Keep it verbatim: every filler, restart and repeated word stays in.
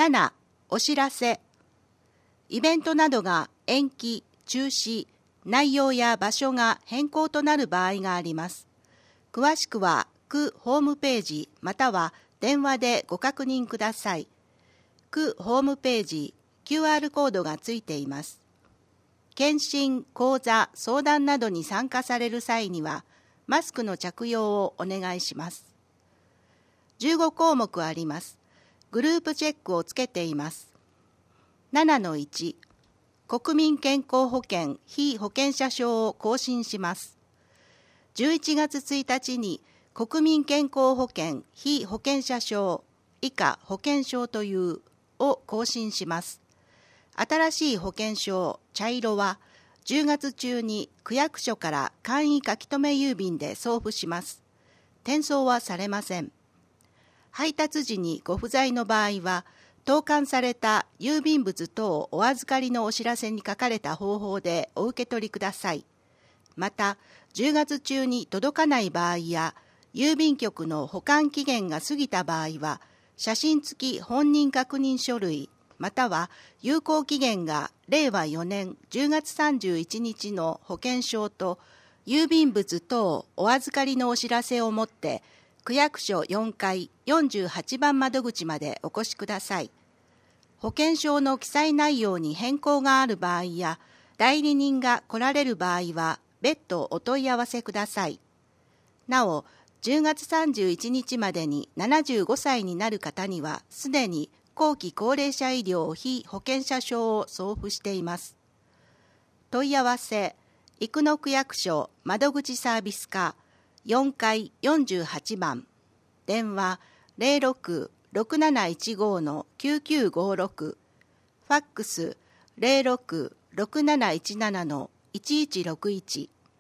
なな、お知らせ。イベントなどが延期、中止、内容や場所が変更となる場合があります。詳しくは区ホームページまたは電話でご確認ください。区ホームページ、キューアール コードがついています。検診、講座、相談などに参加される際には、マスクの着用をお願いします。じゅうごこうもくあります。グループチェックをつけています。ななのいち、国民健康保険被保険者証を更新します。じゅういちがつついたちに国民健康保険被保険者証以下保険証というを更新します。新しい保険証茶色はじゅうがつ中に区役所から簡易書留郵便で送付します。転送はされません。配達時にご不在の場合は、投函された郵便物等お預かりのお知らせに書かれた方法でお受け取りください。また、じゅうがつ中に届かない場合や、郵便局の保管期限が過ぎた場合は、写真付き本人確認書類、または有効期限がれいわよねんじゅうがつさんじゅういちにちの保険証と郵便物等お預かりのお知らせを持って、区役所よんかいよんじゅうはちばん窓口までお越しください。保険証の記載内容に変更がある場合や、代理人が来られる場合は、別途お問い合わせください。なお、じゅうがつさんじゅういちにちまでにななじゅうごさいになる方には、すでに後期高齢者医療被保険者証を送付しています。問い合わせ、生野区役所窓口サービス課よんかいよんじゅうはちばん、電話 ゼロろく ろくなないちご きゅうきゅうごろく、ファックス ゼロろく ろくなないちなな いちいちろくいち